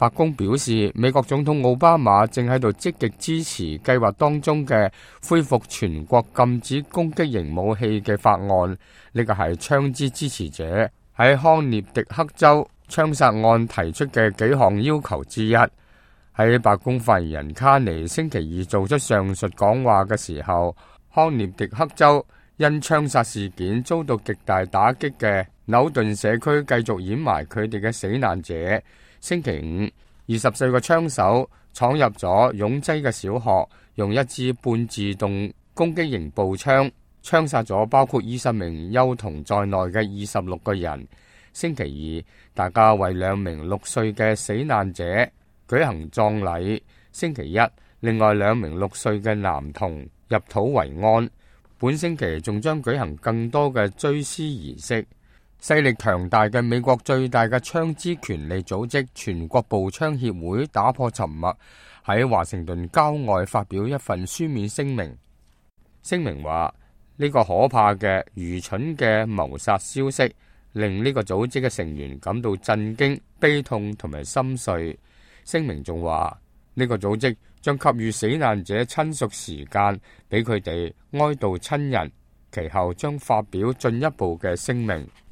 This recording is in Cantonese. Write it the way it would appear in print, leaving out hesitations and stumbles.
白宮表示，美國總統奧巴馬正喺度積極支持計劃當中嘅恢復全國禁止攻擊型武器嘅法案。呢個係槍支支持者喺康涅狄克州槍殺案提出嘅幾項要求之一。喺白宮發言人卡尼星期二做出上述講話嘅時候，康涅狄克州因槍殺事件遭到極大打擊嘅紐頓社區繼續掩埋佢哋嘅死難者。星期五，24個槍手闖入咗擁擠嘅小學，用一支半自動攻擊型步槍槍殺咗包括20名幼童在內嘅26個人。星期二，大家為2名6歲嘅死難者舉行葬禮。星期一，另外2名6歲嘅男童入土為安。本星期仲將舉行更多嘅追思儀式。勢力強大嘅美國最大嘅槍支權利組織全國步槍協會打破沉默，喺華盛頓郊外發表一份書面聲明。聲明話，呢個可怕嘅愚蠢嘅謀殺消息令呢個組織嘅成員感到震驚、悲痛同埋心碎。聲明仲話，呢個組織將給予死難者親屬時間，俾佢哋哀悼親人，其後將發表進一步嘅聲明。